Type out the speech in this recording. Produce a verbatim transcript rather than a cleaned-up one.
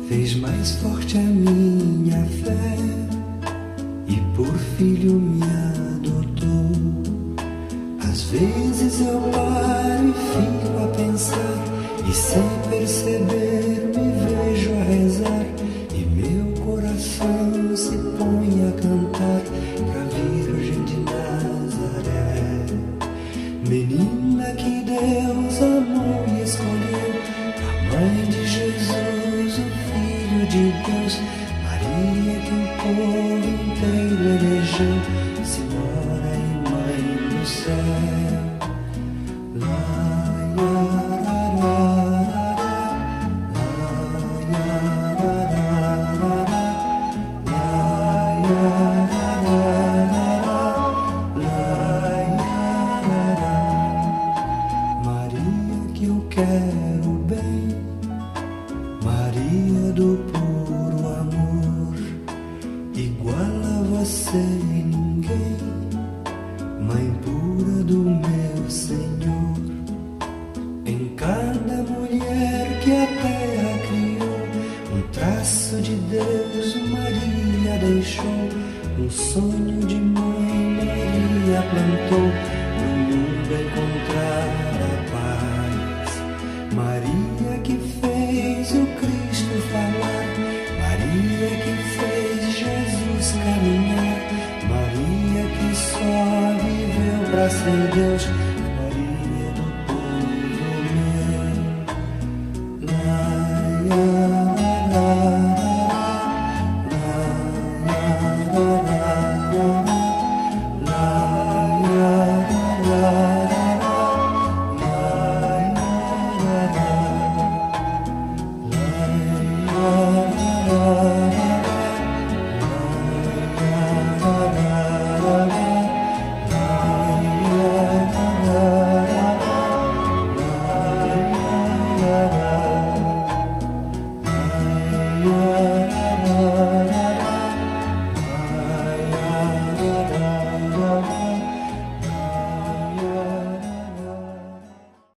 fez mais forte a minha fé e por filho me adotou. Às vezes eu paro e fico a pensar, e sem perceber me vejo a rezar, e meu coração se põe a cantar pra Virgem de Nazaré. Menina que Deus amou e escolheu, a mãe de Jesus, o Filho de Deus, Maria que o povo inteiro elegeu, Senhora e Mãe do céu. Lá, Maria que eu quero bem, Maria do puro amor, igual a você ninguém, Mãe pura do meu Senhor. Em cada mulher que a terra criou, um traço de Deus Maria deixou, um sonho de mãe Maria plantou, no mundo encontrar a paz. Maria que fez o Cristo falar, Maria que fez Jesus caminhar, Maria que só viveu pra ser Deus,